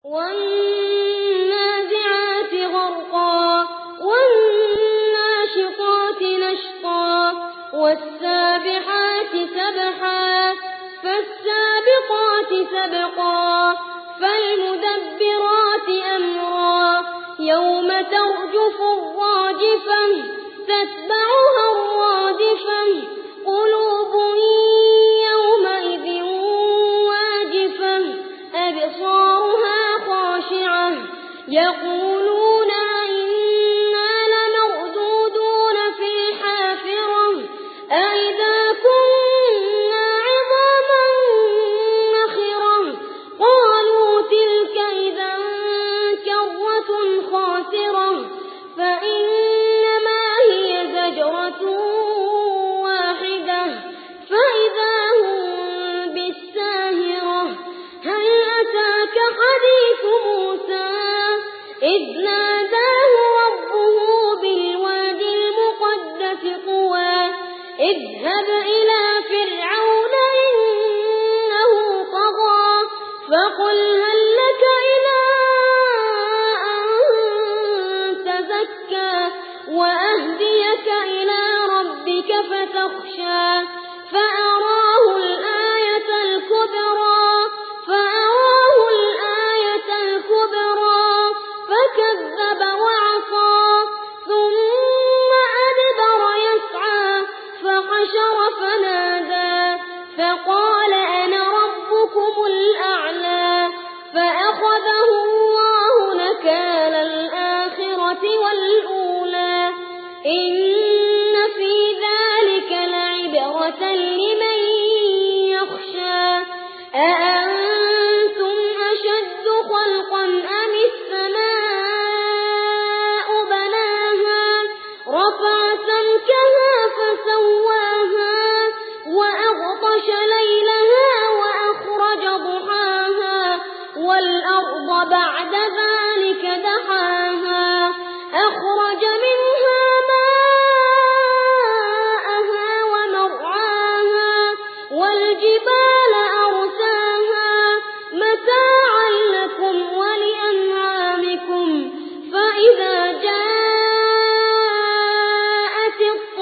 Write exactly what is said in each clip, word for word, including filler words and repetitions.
والنازعات غرقا والناشطات نشطا والسابحات سبحا فالسابقات سبقا فالمدبرات أمرا يوم ترجف الراجفة تتبعها الرادفة قلوب يومئذ واجفة أبصارها خاشعة يقولون أئنا لمردودون في الحافرة أئذا كنا عظاما نخرة قالوا تلك إذا كرة خاسرة فإنما هي زجرة واحدة فإذا هم بالساهرة هل أتاك حديث موسى إذ ناداه ربه بالواد المقدس طوى اذهب إلى فرعون إنه طغى فقل هل لك إلى أن تزكى وأهديك إلى ربك فتخشى فأراه الآية الكبرى فأراه الآية الكبرى فكذب وعصى ثم أدبر يسعى فحشر فنادى فقال أنا ربكم الأعلى فأخذه الله نكال الآخرة والأولى إن في ذلك لعبرة لمن يخشى أأنتم أشد خلقا أم السماء بناها رفع سمكها فسواها وأغطش ليلها وأخرج ضحاها والأرض بعد ذلك دحاها أخرج منها ماءها ومرعاها والجبال أرساها متاعا لكم ولأنعامكم فإذا جاءت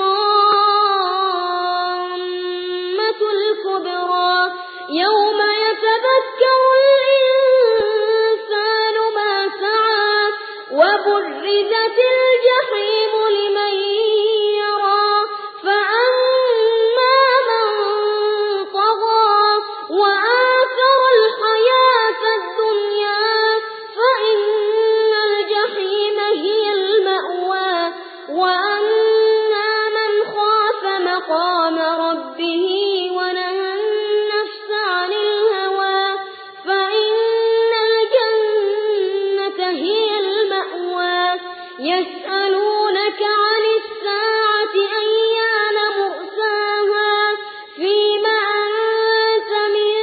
الطامة الكبرى يوم يتذكر الإنسان ما سعى وبرزت الجحيم لمن يرى فأما من طغى وآثر الحياة الدنيا فإن الجحيم هي المأوى وأما من خاف مقام ربه ونهى النفس عن الهوى فإن الجنة هي المأوى يسألونك عن الساعة أيان مرساها فيما أنت من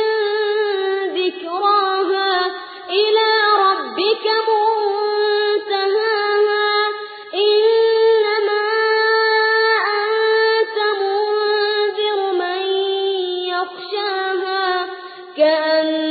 ذكراها إلى ربك منتهاها إنما أنت منذر من يخشاها كأن